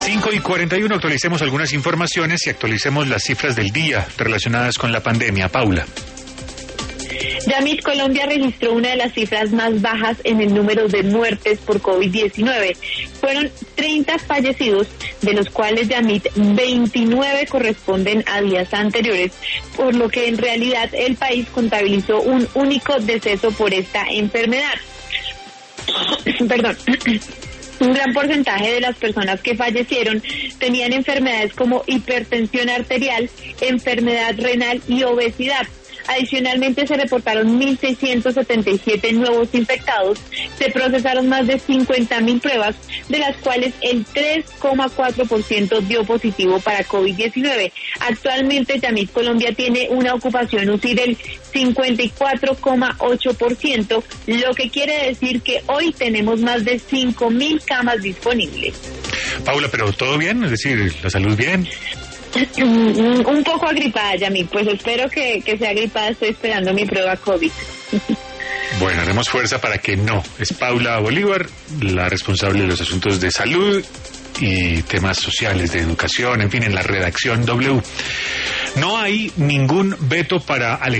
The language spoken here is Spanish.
5:41, actualicemos algunas informaciones y actualicemos las cifras del día relacionadas con la pandemia. Paula. Yamit, Colombia registró una de las cifras más bajas en el número de muertes por COVID-19. Fueron 30 fallecidos, de los cuales, Yamit, 29 corresponden a días anteriores, por lo que en realidad el país contabilizó un único deceso por esta enfermedad. Perdón. Un gran porcentaje de las personas que fallecieron tenían enfermedades como hipertensión arterial, enfermedad renal y obesidad. Adicionalmente se reportaron 1.677 nuevos infectados, se procesaron más de 50.000 pruebas, de las cuales el 3,4% dio positivo para COVID-19. Actualmente, Yamit, Colombia tiene una ocupación UCI del 54,8%, lo que quiere decir que hoy tenemos más de 5.000 camas disponibles. Paula, pero ¿todo bien? Es decir, ¿la salud bien? Un poco agripada, Yamit, pues espero que sea agripada, estoy esperando mi prueba COVID. Bueno, haremos fuerza para que no. Es Paula Bolívar, la responsable de los asuntos de salud y temas sociales, de educación, en fin, en la redacción W. No hay ningún veto para